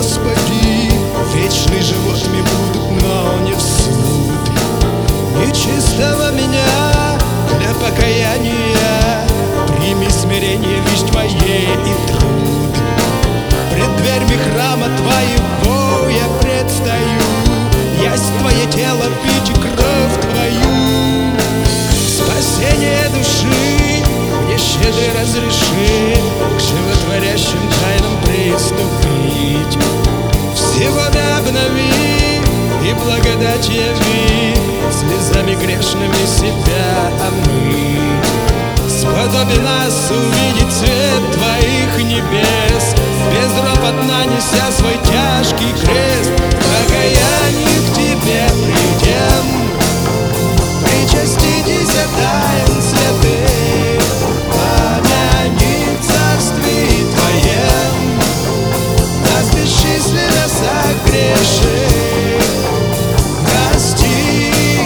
Господи, вечный живот мне будут, но не в суд. Нечистого меня для покаяния прими смирение лишь Твое и труд. Пред дверьми храма Твоего я предстаю, ясть Твое тело пить и кровь Твою. Спасение души мне щедрый разреши к животворящим тайнам приступить. Всего обнови и благодать яви, слезами грешными себя омыть. Сподоби нас увидеть свет Твоих небес, безропотно неся свой тяжкий крест. В покаянии к Тебе придем, причаститесь от тайн святых, помяни в царстве Твоем нас бесчисленно согреши. Прости,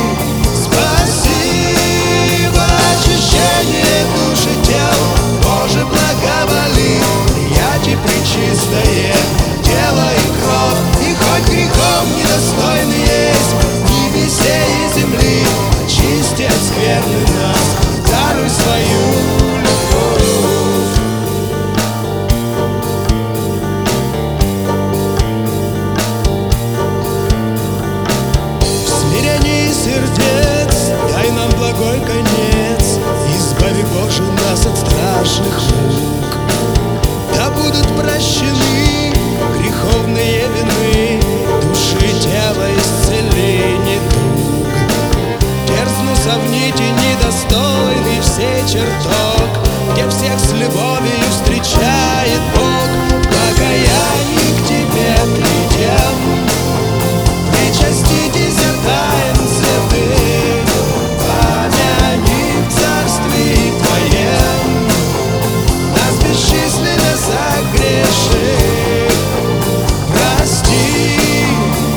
спаси, в очищение души тел, Боже, благоволи, приятие пречистое, тело и кровь, и хоть грехом недостойны есть небесе и земли, очисти от скверны нас, даруй свою любовь. В смирении сердец дай нам благой конец, избави, Боже, нас от страшных мук. Да будут прощены греховные вины, души, тела, исцеление туг. Дерзну совнить и недостойный всей чертог, где всех с любовью встречает Бог. В покаянии к Тебе придем, причаститесь от тайн святых, помяни в царстве Твоем нас бесчисленно согреши. Прости,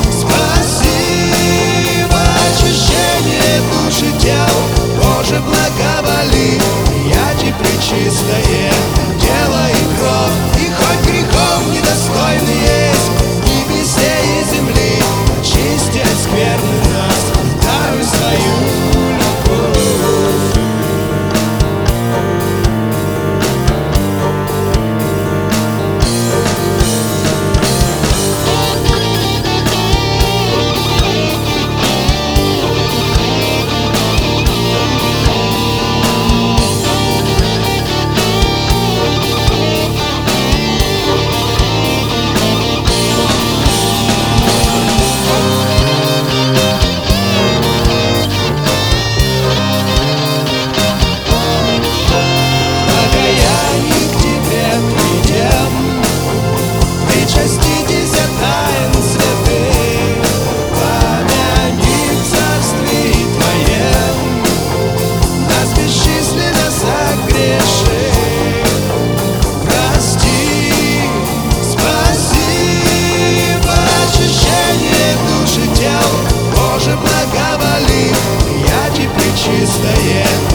спаси, в очищение души тел, Боже, благоволи, приятие пречистое, тело и кровь, и хоть грехом недостойны есть небесе и земли, очисти от скверны нас, даруй свою любовь. Благоволи, приятие пречистое,